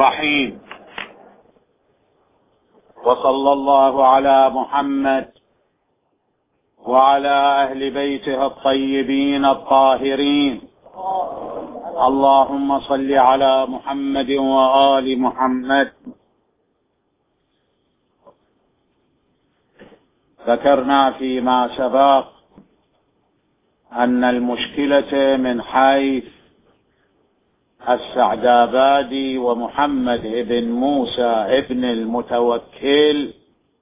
الرحيم. وصلى الله على محمد وعلى أهل بيته الطيبين الطاهرين. اللهم صل على محمد وآل محمد. ذكرنا فيما سبق أن المشكلة من حيث السعدابادي ومحمد بن موسى بن المتوكل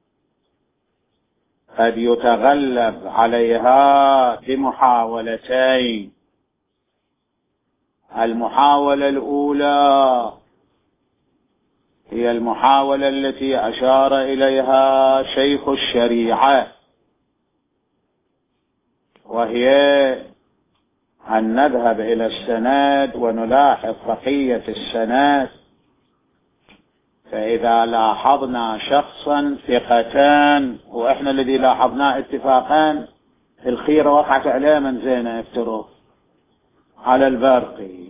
قد يتغلب عليها بمحاولتين. المحاولة الأولى هي المحاولة التي أشار إليها شيخ الشريعة، وهي أن نذهب إلى السند ونلاحظ بقية السند، فإذا لاحظنا شخصا ثقتان، وإحنا الذي لاحظناه اتفاقا الخيرة وقعت عليه من زينة يفترض على البرقي،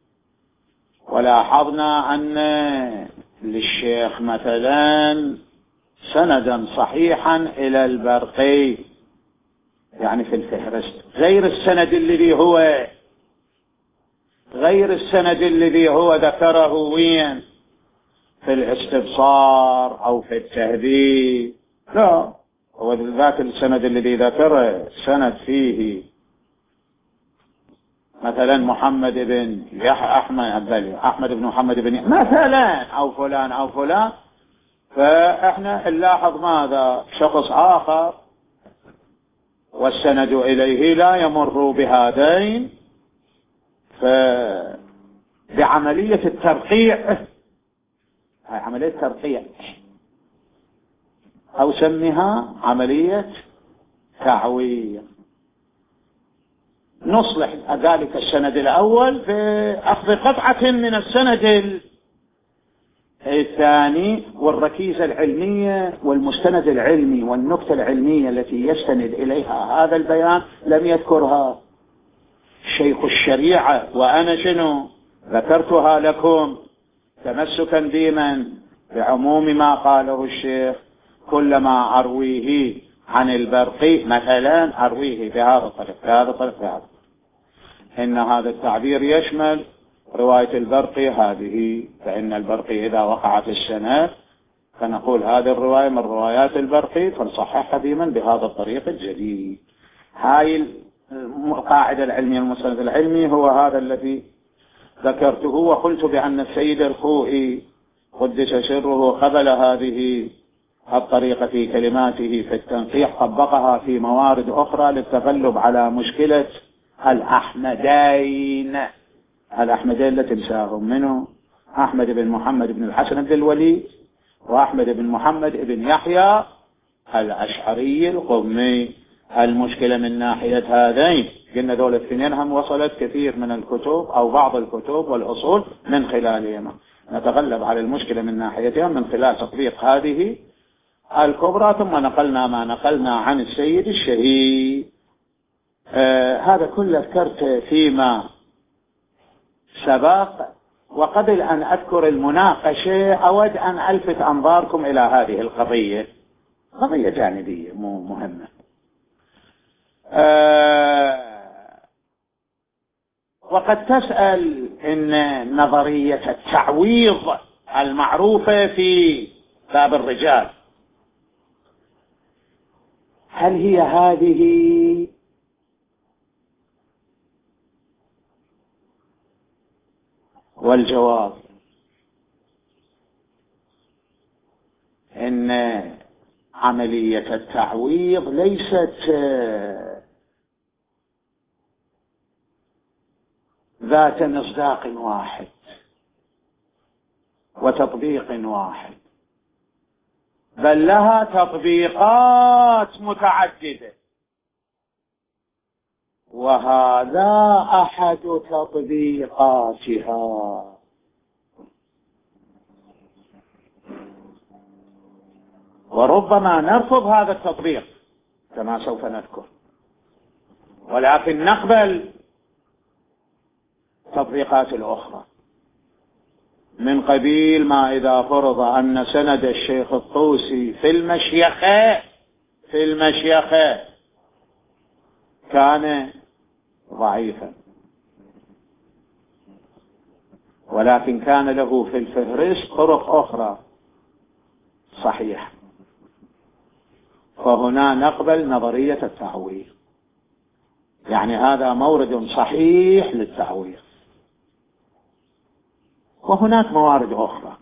ولاحظنا أن للشيخ مثلا سندا صحيحا إلى البرقي يعني في الفهرست، غير السند الذي هو ذكره وين في الاستبصار أو في التهذيب، لا، هو ذاك السند الذي ذكره سند فيه مثلا محمد بن أحمد بن محمد بن مثلا أو فلان، فإحنا نلاحظ ماذا شخص آخر والسند إليه لا يمر بهذين، فبعملية الترقيع، هاي عملية ترقيع أو سميها عملية تعويض، نصلح ذلك السند الأول بأخذ قطعة من السند الثاني، والركيزة العلمية والمستند العلمي والنكتة العلمية التي يستند إليها هذا البيان لم يذكرها شيخ الشريعة، وأنا ذكرتها لكم تمسكا ديما بعموم ما قاله الشيخ. كلما أرويه عن البرقي مثلا أرويه بهذا الطريق، إن هذا التعبير يشمل رواية البرقي هذه، فإن البرقي إذا وقعت السند فنقول هذه الرواية من روايات البرقي فنصححها ديما بهذا الطريق الجديد. هاي القاعدة العلمية، المستند العلمي هو هذا الذي ذكرته، وقلت بأن السيد الخوئي قدس سره قبل هذه الطريقة في كلماته في التنقيح، طبقها في موارد أخرى للتغلب على مشكلة الأحمدين التي تنساهم منه أحمد بن محمد بن الحسن بن الوليد وأحمد بن محمد بن يحيى الأشعري القمي. المشكلة من ناحية هذين، قلنا دول الاثنين هم وصلت كثير من الكتب أو بعض الكتب والأصول من خلالهما، نتغلب على المشكلة من ناحيتهم من خلال تطبيق هذه الكبرى، ثم نقلنا ما نقلنا عن السيد الشهيد. هذا كله ذكرت فيما سبق. وقبل أن أذكر المناقشة أود أن ألفت أنظاركم إلى هذه القضية، قضية جانبية مهمة. وقد تسأل إن نظرية التعويض المعروفة في باب الرجال هل هي هذه؟ والجواب إن عملية التعويض ليست ذات مصداق واحد وتطبيق واحد، بل لها تطبيقات متعددة، وهذا أحد تطبيقاتها. وربما نرفض هذا التطبيق كما سوف نذكر، ولكن نقبل التطبيقات الأخرى. من قبيل ما إذا فرض أن سند الشيخ الطوسي في المشيخة كان ضعيفا، ولكن كان له في الفهرس طرق أخرى صحيحة، فهنا نقبل نظرية التعويض، يعني هذا مورد صحيح للتعويض. وهناك موارد أخرى،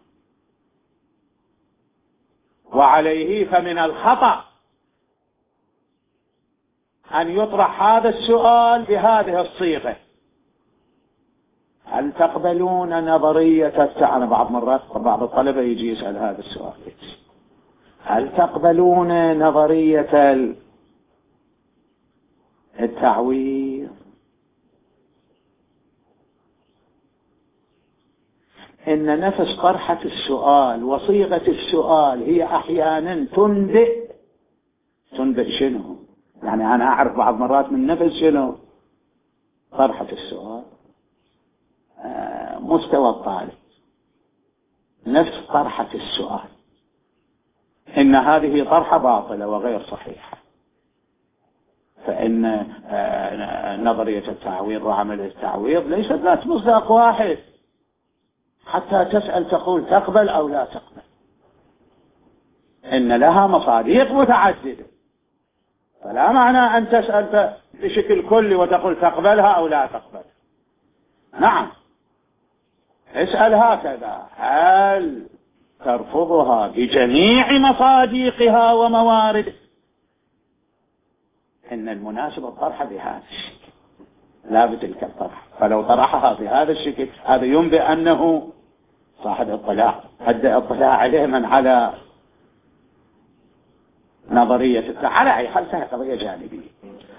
وعليه فمن الخطأ أن يطرح هذا السؤال بهذه الصيغة: هل تقبلون نظرية أنا بعض مرات بعض الطلبة يجي يسأل هذا السؤال: هل تقبلون نظرية التعويض؟ إن نفس طرحة السؤال وصيغة السؤال هي أحيانا تنبئ شنو؟ يعني أنا أعرف بعض مرات من نفس شنو طرحة السؤال، مستوى الطالب، نفس طرحة السؤال، إن هذه طرحة باطلة وغير صحيحة، فإن نظرية التعويض وعمل التعويض ليست ذات مصداق واحد حتى تسأل تقول تقبل أو لا تقبل، إن لها مصادق متعددة، فلا معنى أن تسأل بشكل كلي وتقول تقبلها أو لا تقبل. نعم، اسأل هكذا: هل ترفضها بجميع مصادقها ومواردها؟ إن المناسب الطرح بهذا الشكل لا بتلك الطرح، فلو طرحها بهذا الشكل هذا ينبئ أنه صاحب اطلاع، أدى اطلاع عليه من على نظرية على أي حال فيها قضية جانبية.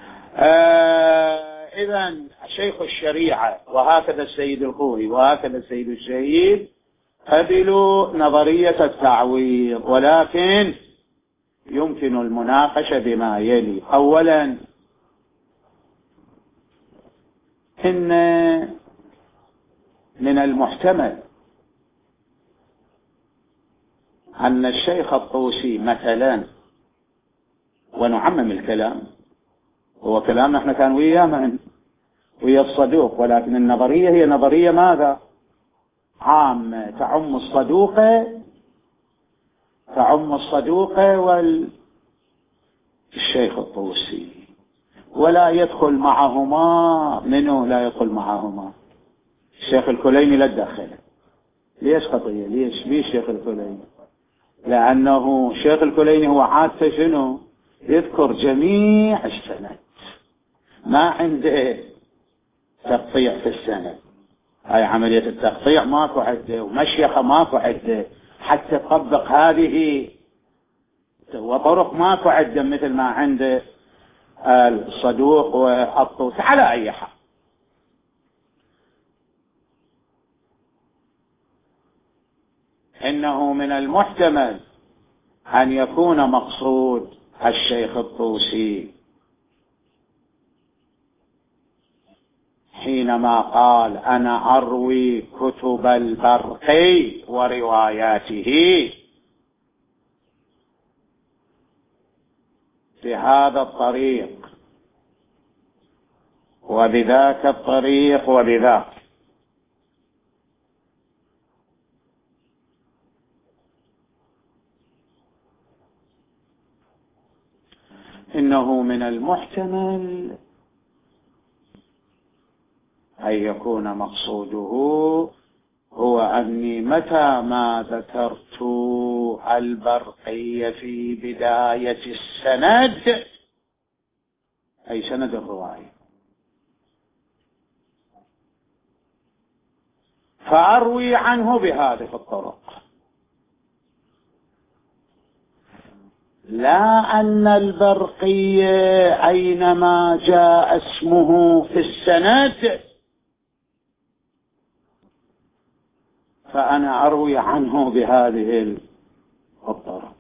إذن شيخ الشريعة وهكذا السيد الخوئي وهكذا السيد الشهيد قبلوا نظرية التعويض، ولكن يمكن المناقشة بما يلي: أولا، إن من المحتمل أن الشيخ الطوسي مثلا، ونعمم الكلام، هو كلام نحن كان ويا الصدوق، ولكن النظرية هي نظرية ماذا؟ عامة تعم الصدوق والشيخ الطوسي، ولا يدخل معهما منه، لا يدخل معهما الشيخ الكليني، لا تدخل. ليش خطية؟ ليش الشيخ الكليني؟ لأنه الشيخ الكليني هو عادة شنو؟ يذكر جميع السند، ما عنده تقطيع في السند، هاي عملية التقطيع ماكو عده، ومشيخة ماكو عده، حتى تطبق هذه وطرق ماكو عده مثل ما عنده الصدوق والطوسي. على أي حال، إنه من المحتمل أن يكون مقصود الشيخ الطوسي حينما قال: أنا أروي كتب البرقي ورواياته بهذا الطريق وبذاك الطريق وبذاك، إنه من المحتمل أن يكون مقصوده هو أني متى ما ذكرت البرقي في بداية السند، أي سند الرواية، فأروي عنه بهذه الطرق، لا أن البرقي أينما جاء اسمه في السند فأنا أروي عنه بهذه الطرق.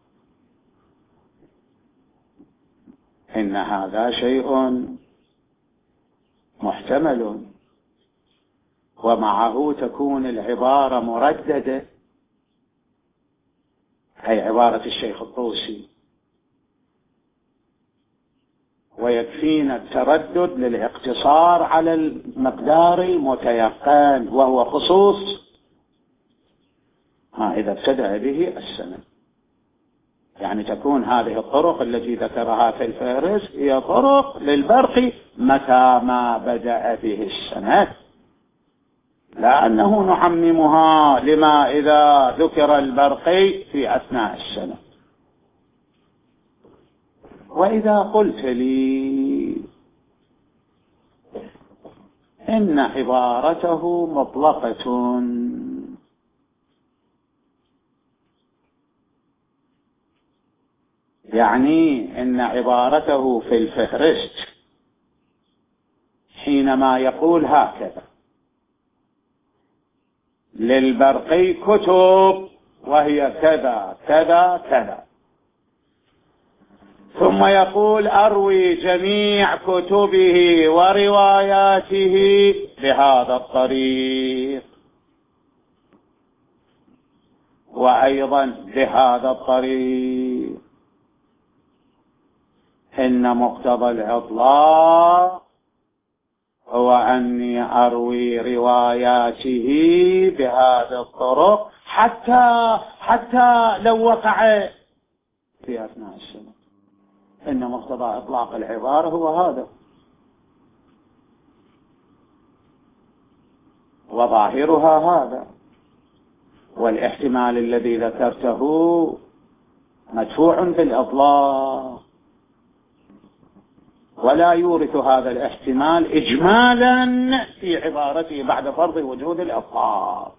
إن هذا شيء محتمل، ومعه تكون العبارة مرددة، هي عبارة الشيخ الطوسي، ويكفينا التردد للاقتصار على المقدار المتيقن وهو خصوص ما إذا ابتدأ به السند. يعني تكون هذه الطرق التي ذكرها في الفهرس هي طرق للبرقي متى ما بدأ به السند، لا أنه نعممها لما إذا ذكر البرقي في أثناء السند. وإذا قلت لي إن عبارته مطلقة، يعني إن عبارته في الفهرست حينما يقول هكذا للبرقي كتب وهي كذا كذا كذا، ثم يقول أروي جميع كتبه ورواياته بهذا الطريق وأيضا بهذا الطريق، إن مقتضى الإطلاق هو أني أروي رواياته بهذه الطرق حتى لو وقع في أثناء السنة. إن مقتضى إطلاق العبارة هو هذا، وظاهرها هذا، والاحتمال الذي ذكرته مدفوع بالإطلاق، ولا يورث هذا الاحتمال إجمالا في عبارته بعد فرض وجود الإطلاق.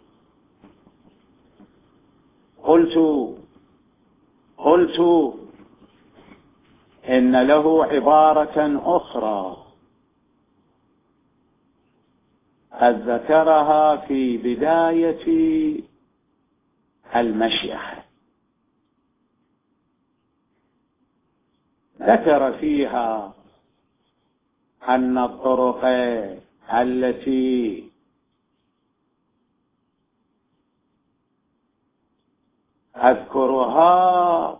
قلت إن له عبارة أخرى قد ذكرها في بداية المشيخة، ذكر فيها أن الطرق التي أذكرها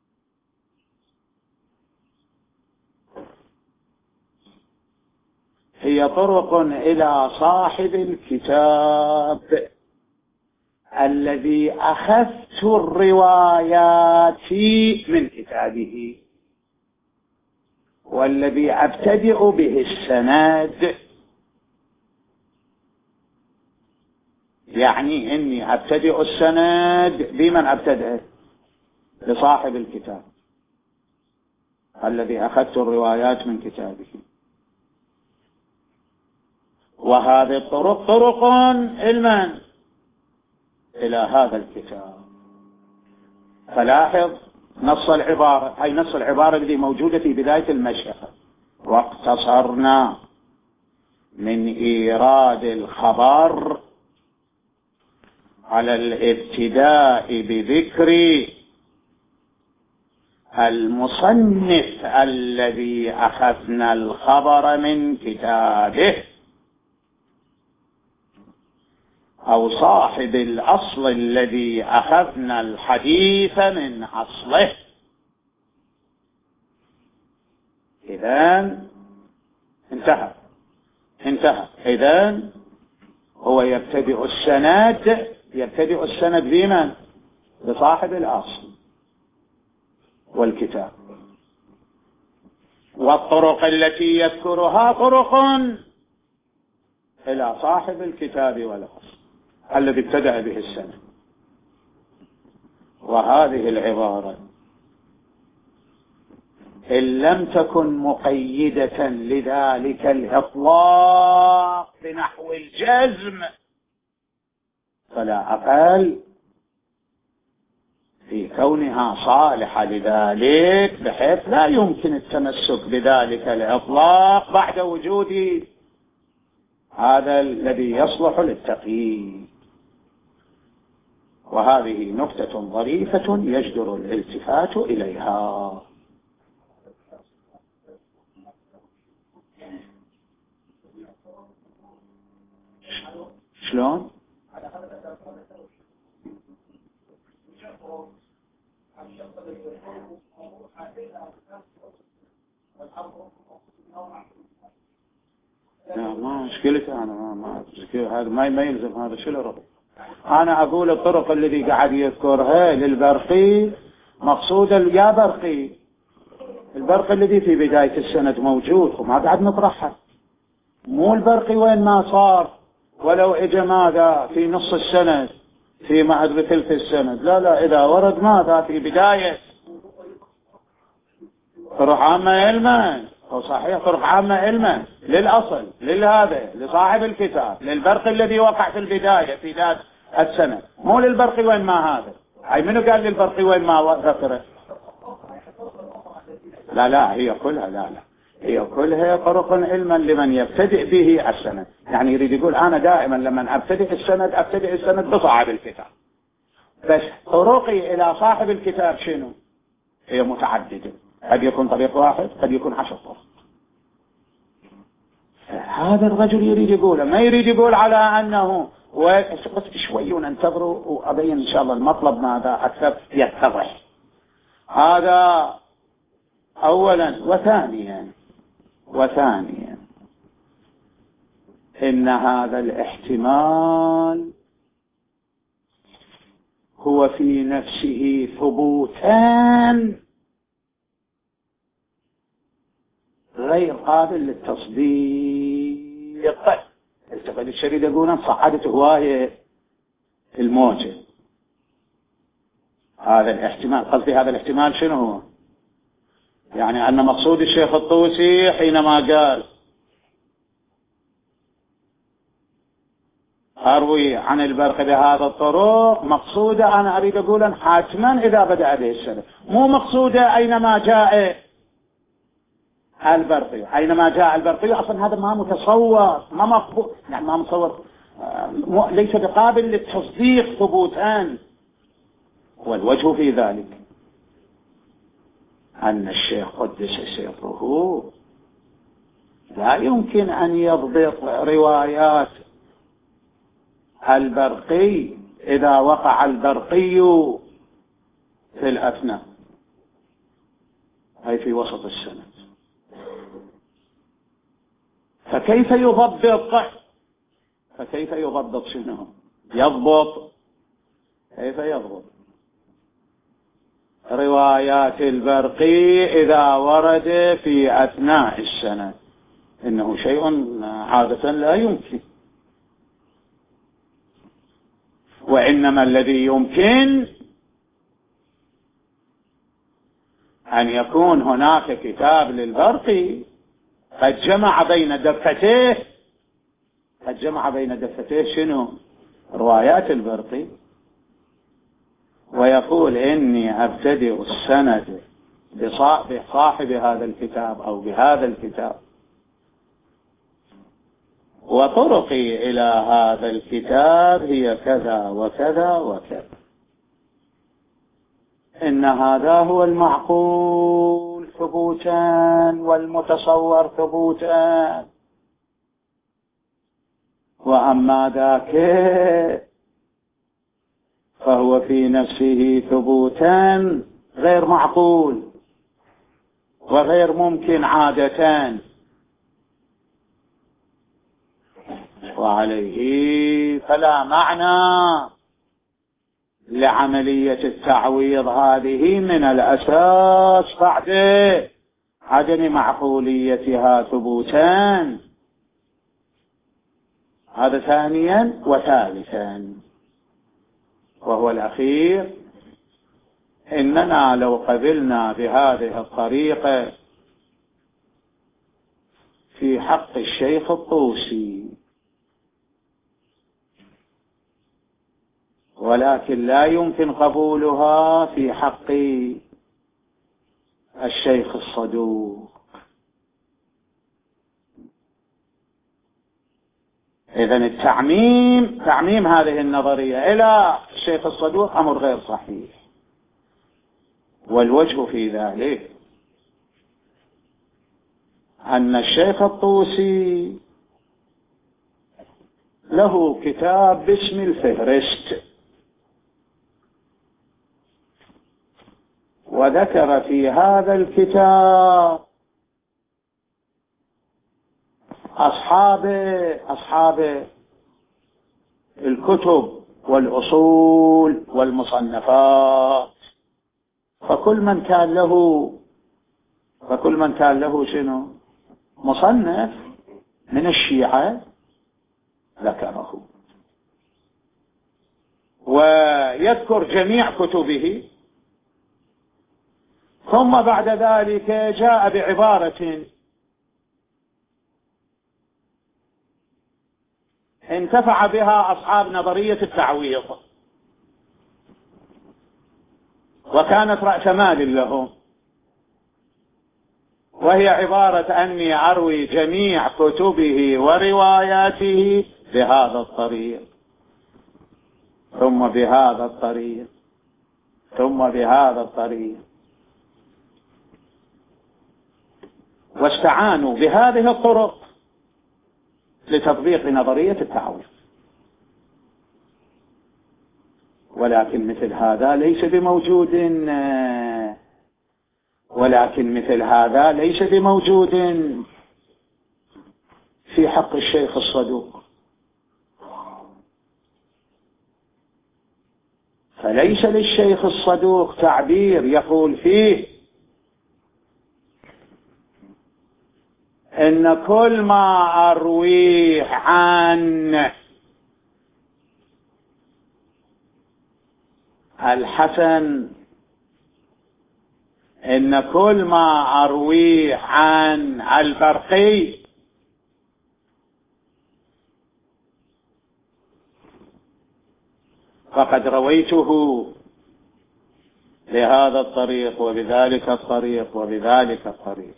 هي طرق إلى صاحب الكتاب الذي أخذت الروايات من كتابه والذي أبتدئ به السند. يعني إني أبتدئ السند بمن أبتدئ؟ لصاحب الكتاب الذي أخذت الروايات من كتابه، وهذه الطرق طرق علما إلى هذا الكتاب. فلاحظ نص العبارة، أي نص العبارة التي موجودة في بداية المشيخة: واقتصرنا من إيراد الخبر على الابتداء بذكر المصنف الذي أخذنا الخبر من كتابه أو صاحب الأصل الذي أخذنا الحديث من أصله. إذن انتهى. إذن هو يبتدئ السند بمن؟ بصاحب الأصل والكتاب، والطرق التي يذكرها طرق إلى صاحب الكتاب والأصل الذي ابتدأ به السند. وهذه العبارة إن لم تكن مقيدة لذلك الإطلاق بنحو الجزم فلا أقل في كونها صالحة لذلك، بحيث لا يمكن التمسك بذلك الإطلاق بعد وجود هذا الذي يصلح للتقييد. وهذه نكتة ظريفة يجدر الالتفات إليها. شلون؟ لا ما مشكلته، أنا هذا ما يلزم هذا. شو الرب؟ أنا أقول الطرق الذي قاعد يذكرها للبرقي مقصودة يا برقي، البرقي الذي في بداية السند موجود وما قاعد نطرحها، مو البرقي وين ما صار ولو اجى ماذا في نص السند في معد بثلث السند. لا، إذا ورد ماذا في بداية طرق عامة علما، أو صحيح طرق عامة علما للأصل لهذا لصاحب الكتاب، للبرقي الذي وقع في البداية في ذات السند، مو للبرقي وين ما هذا. أي منو قال للبرقي وين ما ذكره؟ لا هي كلها، لا هي كلها طرق علما لمن يبتدئ به السند. يعني يريد يقول أنا دائما لما أبتدئ السند بصاحب الكتاب، بس طرقي إلى صاحب الكتاب شنو؟ هي متعددة، قد يكون طريق واحد، قد يكون 10 طرق. هذا الرجل يريد يقوله، ما يريد يقول على أنه بس شوي وننتظروا وأبين إن شاء الله المطلب ماذا أكثر يتضح. هذا أولا. وثانيا إن هذا الاحتمال هو في نفسه ثبوتان غير قابل للتصديق. التقد الشريد يقولون صعدت هواية الموجة. هذا الاحتمال، قصدي هذا الاحتمال شنو هو؟ يعني أن مقصود الشيخ الطوسي حينما قال أروي عن البرقي بهذا الطرق، مقصوده أنا أريد أقول حتما إذا بدأ به السند، مو مقصوده أينما جاء البرقي. أينما جاء البرقي أصلا هذا ما متصور، ما مقبول، يعني ما متصور، ليس بقابل للتصديق ثبوتان. والوجه في ذلك أن الشيخ قدس سره لا يمكن أن يضبط روايات البرقي إذا وقع البرقي في الأثناء، أي في وسط السند. فكيف يضبط شنو؟ كيف يضبط روايات البرقي إذا ورد في أثناء السند؟ إنه شيء عادة لا يمكن. وإنما الذي يمكن أن يكون هناك كتاب للبرقي قد جمع بين دفتيه شنو؟ روايات البرقي، ويقول إني أبتدئ السند بصاحب هذا الكتاب أو بهذا الكتاب، وطرقي إلى هذا الكتاب هي كذا وكذا وكذا. إن هذا هو المعقول ثبوتان والمتصور ثبوتان، وأما ذاك فهو في نفسه ثبوتان غير معقول وغير ممكن عادتان. وعليه فلا معنى لعملية التعويض هذه من الأساس بعد عدم معقوليتها ثبوتان. هذا ثانيا. وثالثا وهو الأخير، إننا لو قبلنا بهذه الطريقة في حق الشيخ الطوسي، ولكن لا يمكن قبولها في حق الشيخ الصدوق. إذن تعميم هذه النظرية إلى الشيخ الصدوق أمر غير صحيح. والوجه في ذلك أن الشيخ الطوسي له كتاب باسم الفهرست، وذكر في هذا الكتاب أصحاب الكتب والأصول والمصنفات، فكل من كان له شنو مصنف من الشيعة ذكره، ويذكر جميع كتبه. ثم بعد ذلك جاء بعبارة انتفع بها أصحاب نظرية التعويض، وكانت رأس مال لهم، وهي عبارة أني أروي جميع كتبه ورواياته بهذا الطريق ثم بهذا الطريق ثم بهذا الطريق، واستعانوا بهذه الطرق لتطبيق نظرية التعويض. ولكن مثل هذا ليس بموجود في حق الشيخ الصدوق. فليس للشيخ الصدوق تعبير يقول فيه إن كل ما أرويه عن الحسن، إن كل ما أرويه عن البرقي فقد رويته بهذا الطريق وبذلك الطريق وبذلك الطريق.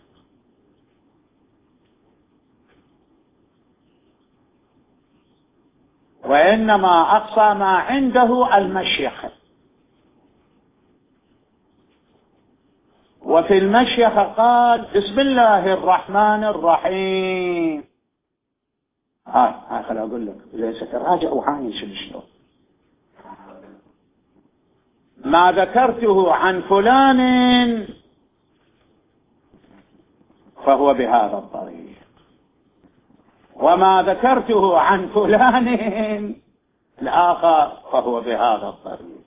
وإنما أقصى ما عنده المشيخة، وفي المشيخة قال بسم الله الرحمن الرحيم. خل أقول لك ليس تراجع وعاين شلون ما ذكرته عن فلان فهو بهذا الطريق، وما ذكرته عن فلان الآخر فهو بهذا الطريق،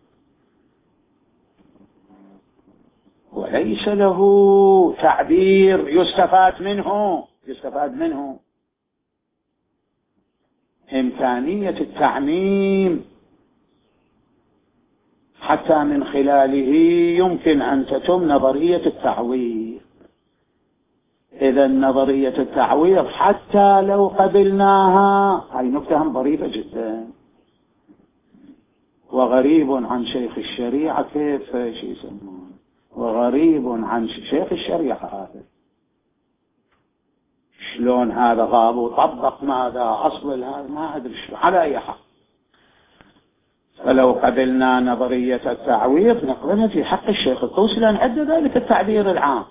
وليس له تعبير يستفاد منه إمكانية التعميم حتى من خلاله يمكن أن تتم نظرية التعويض. إذا نظرية التعويض حتى لو قبلناها، هاي نكتة ظريفة جدا، وغريب عن شيخ الشريعة، كيف يسمونه، وغريب عن شيخ الشريعة هذا، شلون هذا غاب وطبق ماذا أصل هذا ما أدري شو على أي حق. فلو قبلنا نظرية التعويض نقبلها في حق الشيخ الطوسي لأن عد ذلك التعبير العام.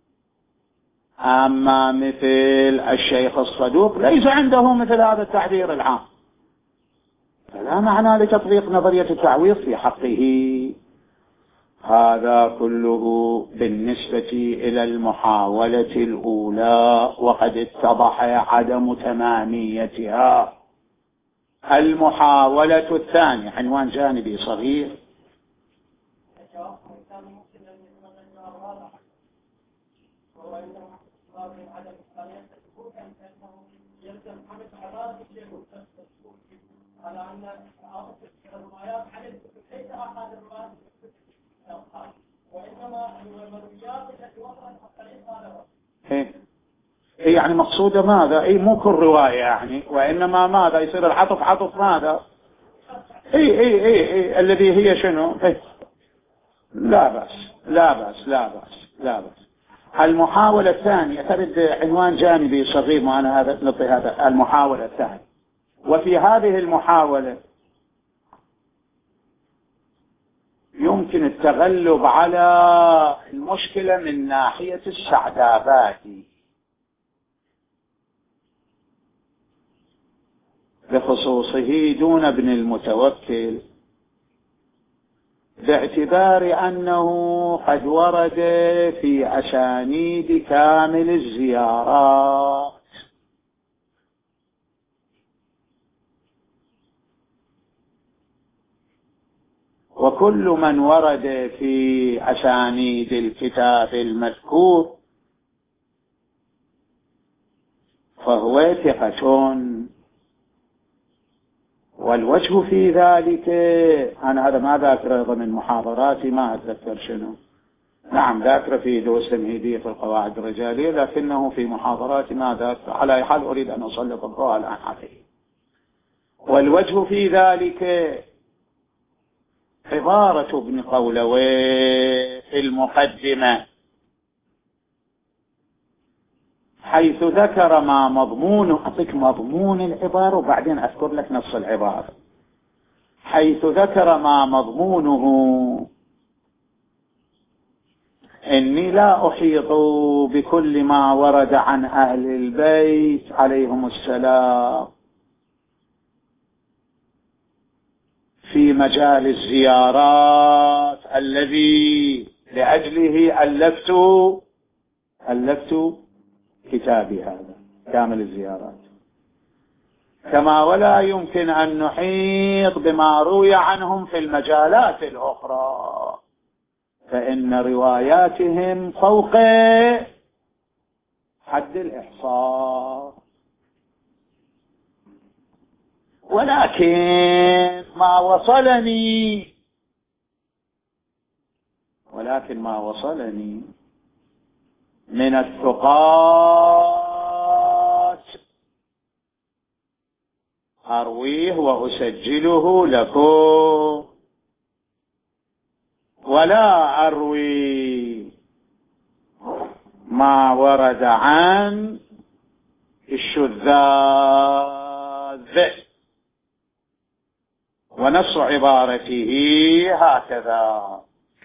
أما مثل الشيخ الصدوق ليس عنده مثل هذا التعبير العام، فلا معنى لتطبيق نظرية التعويض في حقه. هذا كله بالنسبة إلى المحاولة الأولى، وقد اتضح عدم تماميتها. المحاولة الثانية عنوان جانبي صغير. يعني مقصودة ماذا؟ مو كل رواية يعني، وإنما ماذا يصير العطف عطف ماذا؟ الذي هي شنو؟ لا بأس. المحاولة الثانية ترد عنوان جانبي صغير، معنا هذا نعطي هذا المحاولة الثانية. وفي هذه المحاولة يمكن التغلب على المشكلة من ناحية السعداباتي. بخصوصه دون ابن المتوكل، باعتبار أنه قد ورد في أسانيد كامل الزيارات، وكل من ورد في أسانيد الكتاب المذكور فهو ثقة. والوجه في ذلك، أنا هذا ما ذاكره ضمن محاضراتي، ما أتذكر شنو، نعم ذاكره في دروس تمهيدية في القواعد الرجالية، لكنه في محاضراتي ما ذاكره، على حال أريد أن أسلط الضوء الآن عليه. والوجه في ذلك عبارة ابن قولويه في المقدمة، حيث ذكر ما مضمونه، أعطيك مضمون العبارة وبعدين أذكر لك نص العبارة، حيث ذكر ما مضمونه: إني لا أحيط بكل ما ورد عن أهل البيت عليهم السلام في مجال الزيارات الذي لأجله ألفت كتابي هذا كامل الزيارات، كما ولا يمكن أن نحيط بما روي عنهم في المجالات الأخرى، فإن رواياتهم فوق حد الإحصاء. ولكن ما وصلني من الثقات أرويه وأسجله لكم، ولا أروي ما ورد عن الشذاذ. ونص عبارته هكذا: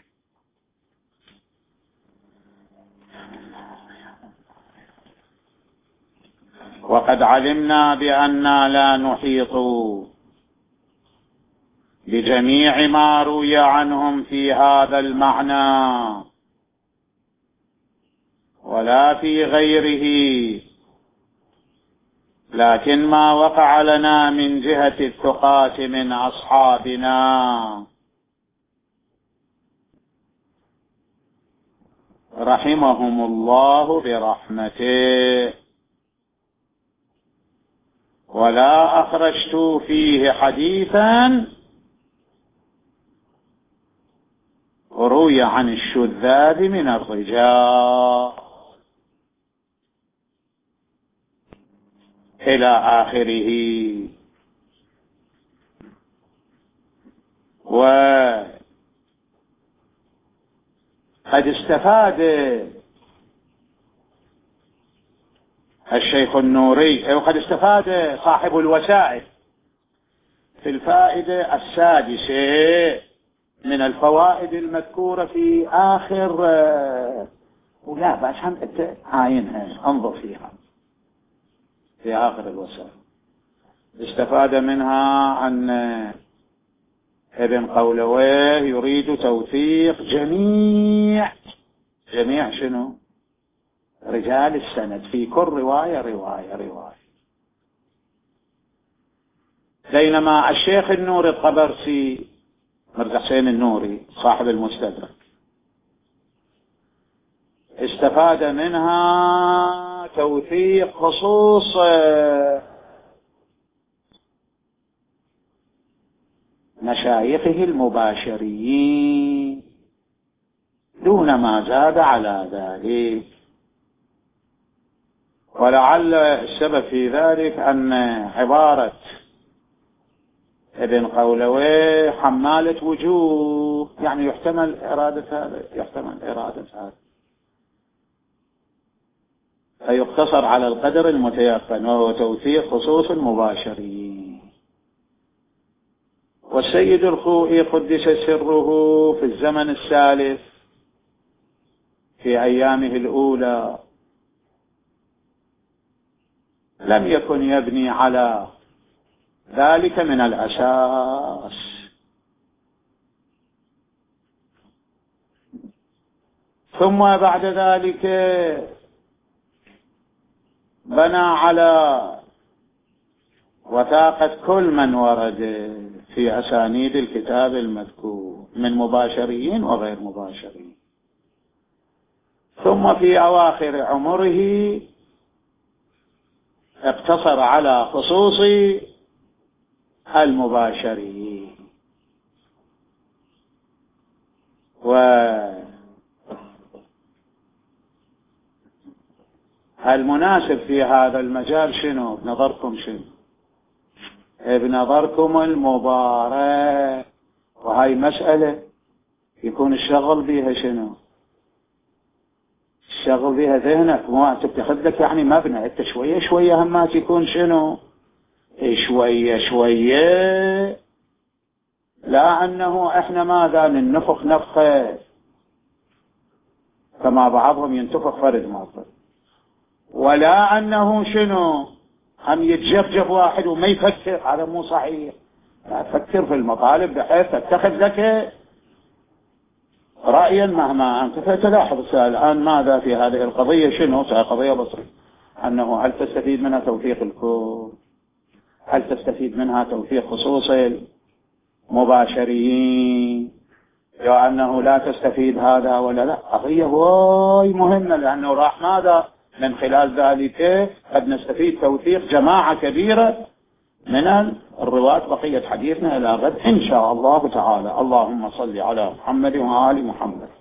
وقد علمنا بأننا لا نحيط بجميع ما روي عنهم في هذا المعنى ولا في غيره، لكن ما وقع لنا من جهة الثقات من أصحابنا رحمهم الله برحمته، ولا أخرجت فيه حديثا روي عن الشذاذ من الرجال إلى آخره. وقد استفاد الشيخ النوري، وقد استفاد صاحب الوسائل في الفائدة السادسة من الفوائد المذكورة في آخر، ولا بس هم عاينها انظر فيها في آخر الوسائل، استفاد منها أن ابن قولويه يريد توثيق جميع شنو؟ رجال السند في كل رواية. بينما الشيخ النوري الطبرسي مرزا حسين النوري صاحب المستدرك استفاد منها توثيق خصوص مشايخه المباشرين دون ما زاد على ذلك. ولعل السبب في ذلك أن عبارة ابن قولويه حمالة وجوه، يعني يحتمل إرادة هذا، فيقتصر على القدر المتيقن وهو توثيق خصوص المباشرين. والسيد الخوئي قدس سره في الزمن السالف في أيامه الأولى لم يكن يبني على ذلك من الأساس. ثم بعد ذلك بنى على وثاقة كل من ورد في أسانيد الكتاب المذكور من مباشرين وغير مباشرين. ثم في أواخر عمره اقتصر على خصوص المباشرين. والمناسب في هذا المجال شنو بنظركم؟ شنو بنظركم؟ المبارك. وهاي مسألة يكون الشغل بها شنو؟ الشغل بها ذهنك، مو تتخذ لك يعني مبنى، انت شوية شوية همات يكون شنو؟ شوية شوية، لا أنه إحنا ماذا ننفخ نفخة كما بعضهم ينتفخ فرد ماذا، ولا أنه شنو هم يتجبجب واحد وما يفكر. هذا مو صحيح. لا تفكر في المطالب بحيث تتخذ لك رأيا مهما أنت. فتلاحظ الآن ماذا في هذه القضية شنو؟ قضية بسيطة، أنه هل تستفيد منها توثيق الكل؟ هل تستفيد منها توثيق خصوص المباشرين؟ يا أنه لا تستفيد هذا ولا لا؟ قضية واي مهمة، لأنه راح ماذا من خلال ذلك قد نستفيد توثيق جماعة كبيرة من الرواة. بقية حديثنا إلى غد إن شاء الله تعالى. اللهم صل على محمد وآل محمد.